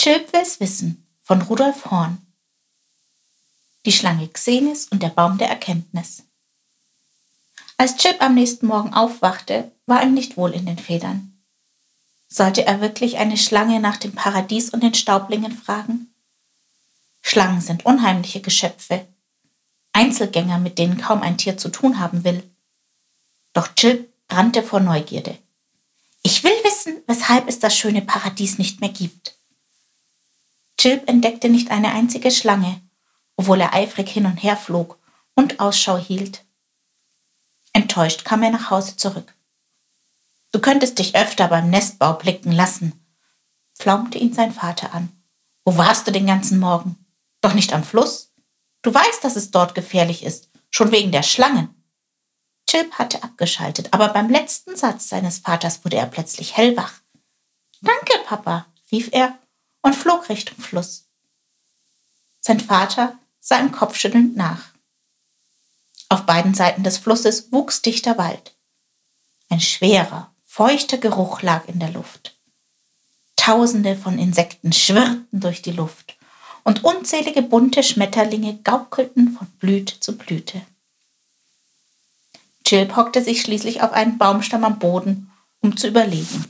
Chilp will's wissen von Rudolf Horn. Die Schlange Xenis und der Baum der Erkenntnis. Als Chilp am nächsten Morgen aufwachte, war ihm nicht wohl in den Federn. Sollte er wirklich eine Schlange nach dem Paradies und den Staublingen fragen? Schlangen sind unheimliche Geschöpfe, Einzelgänger, mit denen kaum ein Tier zu tun haben will. Doch Chilp brannte vor Neugierde. Ich will wissen, weshalb es das schöne Paradies nicht mehr gibt. Chilp entdeckte nicht eine einzige Schlange, obwohl er eifrig hin und her flog und Ausschau hielt. Enttäuscht kam er nach Hause zurück. Du könntest dich öfter beim Nestbau blicken lassen, flaumte ihn sein Vater an. Wo warst du den ganzen Morgen? Doch nicht am Fluss? Du weißt, dass es dort gefährlich ist, schon wegen der Schlangen. Chilp hatte abgeschaltet, aber beim letzten Satz seines Vaters wurde er plötzlich hellwach. Danke, Papa, rief er und flog Richtung Fluss. Sein Vater sah ihm kopfschüttelnd nach. Auf beiden Seiten des Flusses wuchs dichter Wald. Ein schwerer, feuchter Geruch lag in der Luft. Tausende von Insekten schwirrten durch die Luft und unzählige bunte Schmetterlinge gaukelten von Blüte zu Blüte. Chilp hockte sich schließlich auf einen Baumstamm am Boden, um zu überlegen.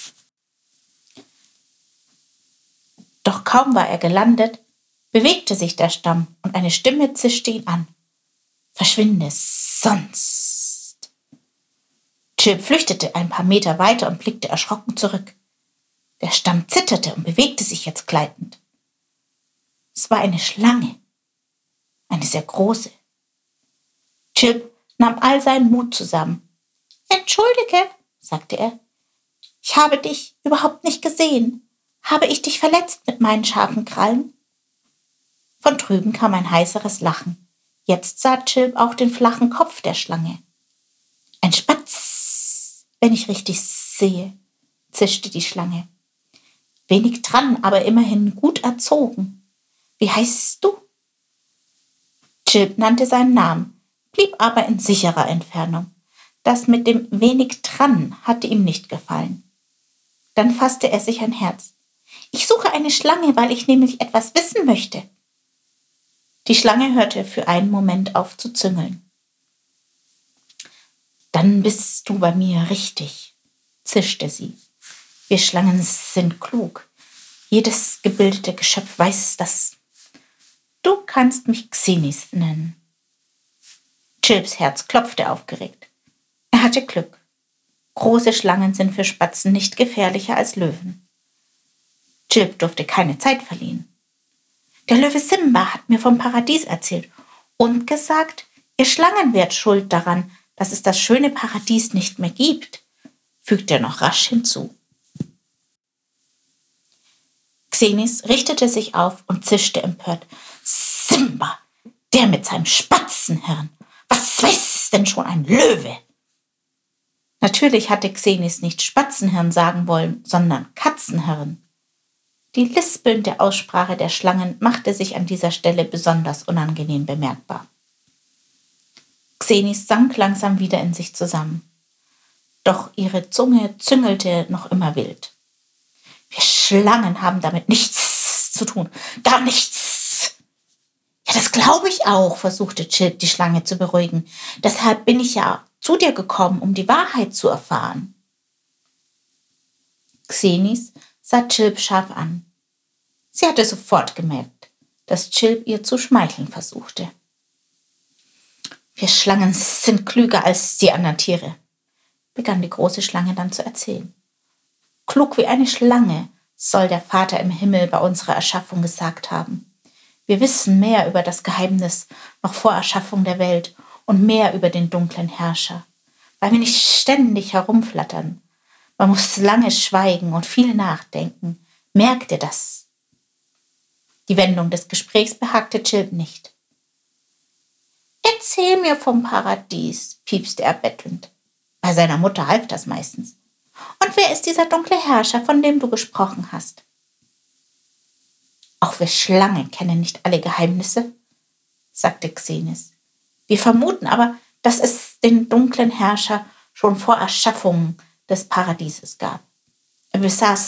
Doch kaum war er gelandet, bewegte sich der Stamm und eine Stimme zischte ihn an. Verschwinde sonst. Chilp flüchtete ein paar Meter weiter und blickte erschrocken zurück. Der Stamm zitterte und bewegte sich jetzt gleitend. Es war eine Schlange, eine sehr große. Chilp nahm all seinen Mut zusammen. Entschuldige, sagte er, ich habe dich überhaupt nicht gesehen. Habe ich dich verletzt mit meinen scharfen Krallen? Von drüben kam ein heiseres Lachen. Jetzt sah Chilp auch den flachen Kopf der Schlange. Ein Spatz, wenn ich richtig sehe, zischte die Schlange. Wenig dran, aber immerhin gut erzogen. Wie heißt du? Chilp nannte seinen Namen, blieb aber in sicherer Entfernung. Das mit dem wenig dran hatte ihm nicht gefallen. Dann fasste er sich ein Herz. Ich suche eine Schlange, weil ich nämlich etwas wissen möchte. Die Schlange hörte für einen Moment auf zu züngeln. Dann bist du bei mir richtig, zischte sie. Wir Schlangen sind klug. Jedes gebildete Geschöpf weiß das. Du kannst mich Xenis nennen. Chilps Herz klopfte aufgeregt. Er hatte Glück. Große Schlangen sind für Spatzen nicht gefährlicher als Löwen. Chilp durfte keine Zeit verlieren. Der Löwe Simba hat mir vom Paradies erzählt und gesagt, ihr Schlangen wärt schuld daran, dass es das schöne Paradies nicht mehr gibt, fügte er noch rasch hinzu. Xenis richtete sich auf und zischte empört. Simba, der mit seinem Spatzenhirn. Was weiß denn schon ein Löwe? Natürlich hatte Xenis nicht Spatzenhirn sagen wollen, sondern Katzenhirn. Die lispelnde Aussprache der Schlangen machte sich an dieser Stelle besonders unangenehm bemerkbar. Xenis sank langsam wieder in sich zusammen. Doch ihre Zunge züngelte noch immer wild. Wir Schlangen haben damit nichts zu tun. Gar nichts. Ja, das glaube ich auch, versuchte Chilp die Schlange zu beruhigen. Deshalb bin ich ja zu dir gekommen, um die Wahrheit zu erfahren. Xenis sah Chilp scharf an. Sie hatte sofort gemerkt, dass Chilp ihr zu schmeicheln versuchte. Wir Schlangen sind klüger als die anderen Tiere, begann die große Schlange dann zu erzählen. Klug wie eine Schlange, soll der Vater im Himmel bei unserer Erschaffung gesagt haben. Wir wissen mehr über das Geheimnis noch vor Erschaffung der Welt und mehr über den dunklen Herrscher, weil wir nicht ständig herumflattern. Man muss lange schweigen und viel nachdenken. Merkt ihr das? Die Wendung des Gesprächs behagte Chilp nicht. Erzähl mir vom Paradies, piepste er bettelnd. Bei seiner Mutter half das meistens. Und wer ist dieser dunkle Herrscher, von dem du gesprochen hast? Auch wir Schlangen kennen nicht alle Geheimnisse, sagte Xenis. Wir vermuten aber, dass es den dunklen Herrscher schon vor Erschaffung des Paradieses gab. Er besaß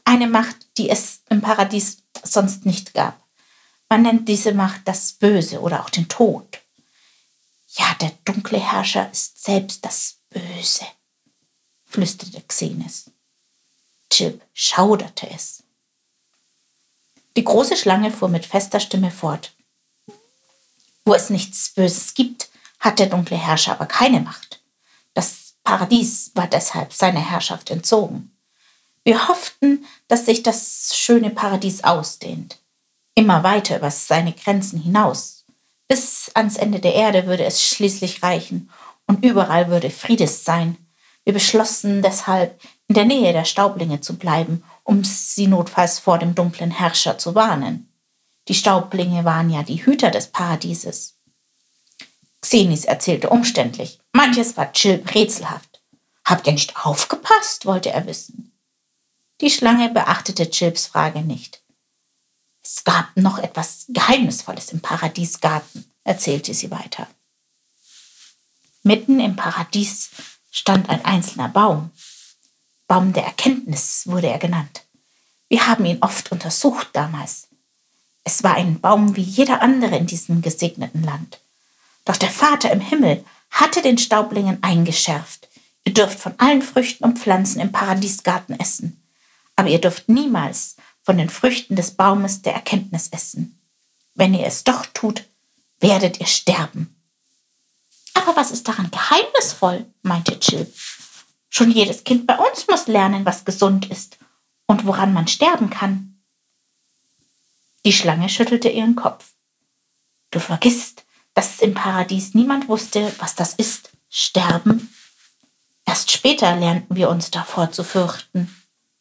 Eine Macht, die es im Paradies sonst nicht gab. Man nennt diese Macht das Böse oder auch den Tod. Ja, der dunkle Herrscher ist selbst das Böse, flüsterte Xenis. Chilp schauderte es. Die große Schlange fuhr mit fester Stimme fort. Wo es nichts Böses gibt, hat der dunkle Herrscher aber keine Macht. Das Paradies war deshalb seiner Herrschaft entzogen. Wir hofften, dass sich das schöne Paradies ausdehnt. Immer weiter über seine Grenzen hinaus. Bis ans Ende der Erde würde es schließlich reichen und überall würde Friedes sein. Wir beschlossen deshalb, in der Nähe der Staublinge zu bleiben, um sie notfalls vor dem dunklen Herrscher zu warnen. Die Staublinge waren ja die Hüter des Paradieses. Xenis erzählte umständlich. Manches war Chilp rätselhaft. Habt ihr nicht aufgepasst, wollte er wissen. Die Schlange beachtete Chilps Frage nicht. Es gab noch etwas Geheimnisvolles im Paradiesgarten, erzählte sie weiter. Mitten im Paradies stand ein einzelner Baum. Baum der Erkenntnis wurde er genannt. Wir haben ihn oft untersucht damals. Es war ein Baum wie jeder andere in diesem gesegneten Land. Doch der Vater im Himmel hatte den Staublingen eingeschärft. Ihr dürft von allen Früchten und Pflanzen im Paradiesgarten essen. Aber ihr dürft niemals von den Früchten des Baumes der Erkenntnis essen. Wenn ihr es doch tut, werdet ihr sterben. Aber was ist daran geheimnisvoll, meinte Chilp. Schon jedes Kind bei uns muss lernen, was gesund ist und woran man sterben kann. Die Schlange schüttelte ihren Kopf. Du vergisst, dass im Paradies niemand wusste, was das ist, sterben. Erst später lernten wir uns davor zu fürchten.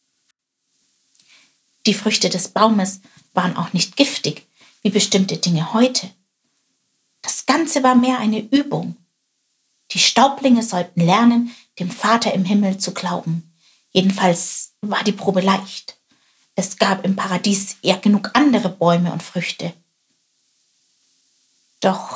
Die Früchte des Baumes waren auch nicht giftig, wie bestimmte Dinge heute. Das Ganze war mehr eine Übung. Die Staublinge sollten lernen, dem Vater im Himmel zu glauben. Jedenfalls war die Probe leicht. Es gab im Paradies ja genug andere Bäume und Früchte. Doch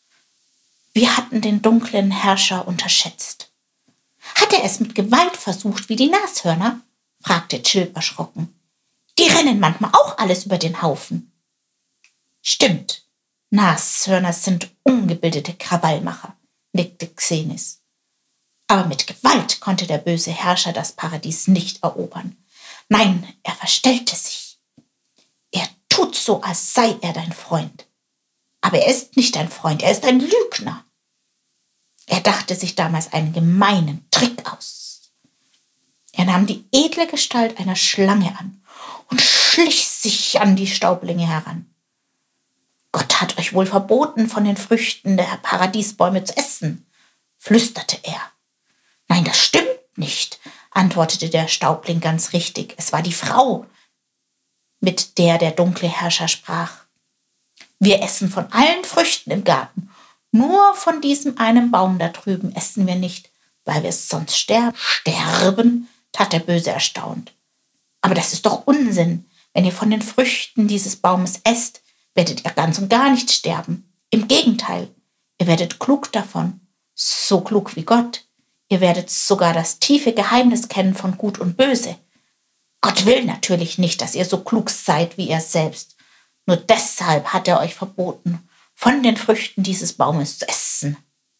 wir hatten den dunklen Herrscher unterschätzt. Hat er es mit Gewalt versucht wie die Nashörner? Fragte Chilp erschrocken. Die rennen manchmal auch alles über den Haufen. Stimmt, Nashörner sind ungebildete Krawallmacher, nickte Xenis. Aber mit Gewalt konnte der böse Herrscher das Paradies nicht erobern. Nein, er verstellte sich. Er tut so, als sei er dein Freund. Aber er ist nicht dein Freund, er ist ein Lügner. Er dachte sich damals einen gemeinen Trick aus. Er nahm die edle Gestalt einer Schlange an und schlich sich an die Staublinge heran. Gott hat euch wohl verboten, von den Früchten der Paradiesbäume zu essen, flüsterte er. Nein, das stimmt nicht, antwortete der Staubling ganz richtig. Es war die Frau, mit der der dunkle Herrscher sprach. Wir essen von allen Früchten im Garten, nur von diesem einen Baum da drüben essen wir nicht, weil wir sonst sterben. Sterben? Tat der Böse erstaunt. Aber das ist doch Unsinn. Wenn ihr von den Früchten dieses Baumes esst, werdet ihr ganz und gar nicht sterben. Im Gegenteil, ihr werdet klug davon, so klug wie Gott. Ihr werdet sogar das tiefe Geheimnis kennen von Gut und Böse. Gott will natürlich nicht, dass ihr so klug seid wie er selbst. Nur deshalb hat er euch verboten, von den Früchten dieses Baumes zu essen.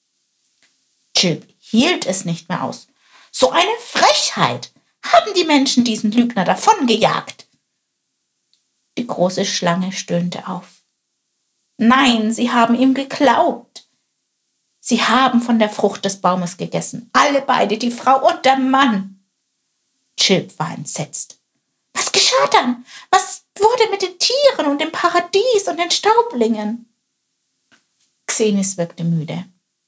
Chilp hielt es nicht mehr aus. So eine Frechheit! Haben die Menschen diesen Lügner davongejagt? Die große Schlange stöhnte auf. Nein, sie haben ihm geglaubt. Sie haben von der Frucht des Baumes gegessen. Alle beide, die Frau und der Mann. Chilp war entsetzt. Was geschah dann? Was wurde mit den Tieren und dem Paradies und den Staublingen? Xenis wirkte müde.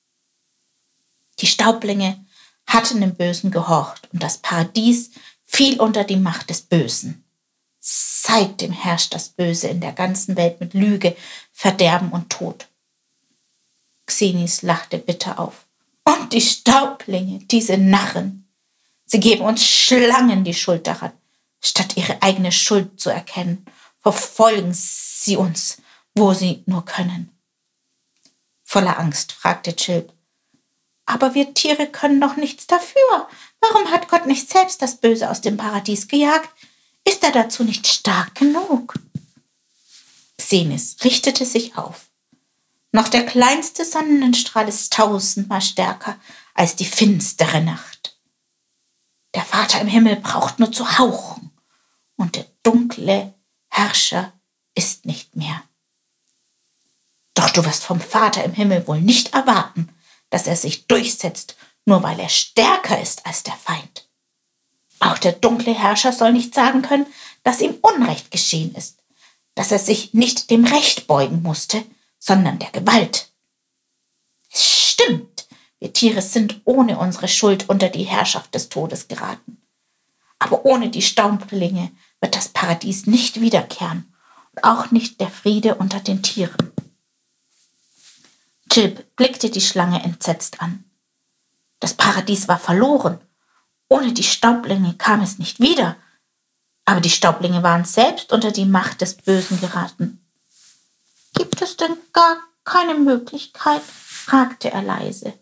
Die Staublinge hatten dem Bösen gehorcht und das Paradies fiel unter die Macht des Bösen. Seitdem herrscht das Böse in der ganzen Welt mit Lüge, Verderben und Tod. Xenis lachte bitter auf. Und die Staublinge, diese Narren, sie geben uns Schlangen die Schuld daran, statt ihre eigene Schuld zu erkennen, verfolgen sie uns, wo sie nur können. Voller Angst fragte Chilp. Aber wir Tiere können doch nichts dafür. Warum hat Gott nicht selbst das Böse aus dem Paradies gejagt? Ist er dazu nicht stark genug? Xenis richtete sich auf. Noch der kleinste Sonnenstrahl ist 1000-mal stärker als die finstere Nacht. Der Vater im Himmel braucht nur zu hauchen, und der dunkle Herrscher ist nicht mehr. Doch du wirst vom Vater im Himmel wohl nicht erwarten, dass er sich durchsetzt, nur weil er stärker ist als der Feind. Auch der dunkle Herrscher soll nicht sagen können, dass ihm Unrecht geschehen ist, dass er sich nicht dem Recht beugen musste, sondern der Gewalt. Es stimmt, wir Tiere sind ohne unsere Schuld unter die Herrschaft des Todes geraten. Aber ohne die Staublinge wird das Paradies nicht wiederkehren und auch nicht der Friede unter den Tieren. Chilp blickte die Schlange entsetzt an. Das Paradies war verloren. Ohne die Staublinge kam es nicht wieder. Aber die Staublinge waren selbst unter die Macht des Bösen geraten. »Gibt es denn gar keine Möglichkeit?« fragte er leise.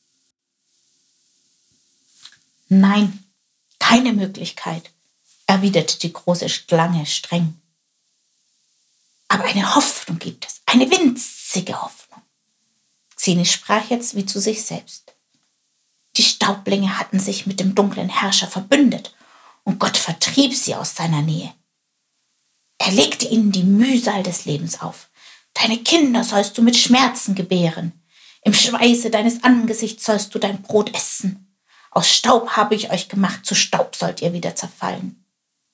»Nein, keine Möglichkeit«, erwiderte die große Schlange streng. »Aber eine Hoffnung gibt es, eine winzige Hoffnung.« Xenis sprach jetzt wie zu sich selbst. Die Staublinge hatten sich mit dem dunklen Herrscher verbündet und Gott vertrieb sie aus seiner Nähe. Er legte ihnen die Mühsal des Lebens auf. Deine Kinder sollst du mit Schmerzen gebären. Im Schweiße deines Angesichts sollst du dein Brot essen. Aus Staub habe ich euch gemacht, zu Staub sollt ihr wieder zerfallen.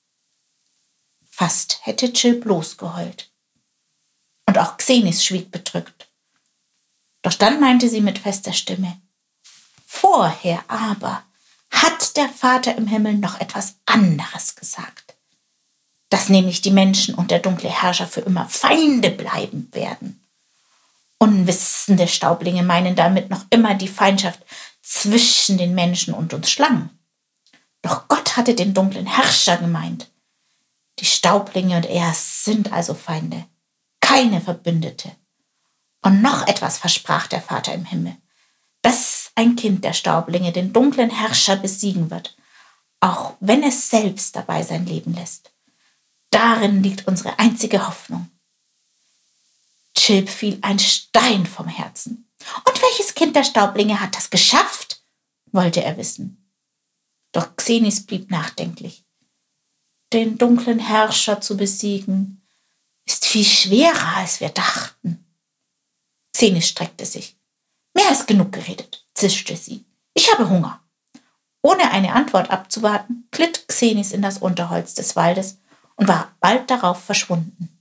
Fast hätte Chilp losgeheult. Und auch Xenis schwieg bedrückt. Doch dann meinte sie mit fester Stimme: Vorher aber hat der Vater im Himmel noch etwas anderes gesagt, dass nämlich die Menschen und der dunkle Herrscher für immer Feinde bleiben werden. Unwissende Staublinge meinen damit noch immer die Feindschaft zwischen den Menschen und uns Schlangen. Doch Gott hatte den dunklen Herrscher gemeint. Die Staublinge und er sind also Feinde, keine Verbündete. Und noch etwas versprach der Vater im Himmel, dass ein Kind der Staublinge den dunklen Herrscher besiegen wird, auch wenn es selbst dabei sein Leben lässt. Darin liegt unsere einzige Hoffnung. Chilp fiel ein Stein vom Herzen. Und welches Kind der Staublinge hat das geschafft? Wollte er wissen. Doch Xenis blieb nachdenklich. Den dunklen Herrscher zu besiegen, ist viel schwerer, als wir dachten. Xenis streckte sich. Mehr als genug geredet, zischte sie. Ich habe Hunger. Ohne eine Antwort abzuwarten, glitt Xenis in das Unterholz des Waldes und war bald darauf verschwunden.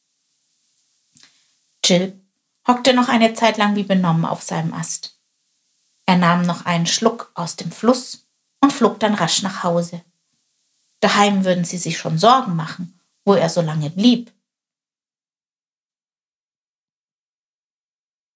Chilp hockte noch eine Zeit lang wie benommen auf seinem Ast. Er nahm noch einen Schluck aus dem Fluss und flog dann rasch nach Hause. Daheim würden sie sich schon Sorgen machen, wo er so lange blieb.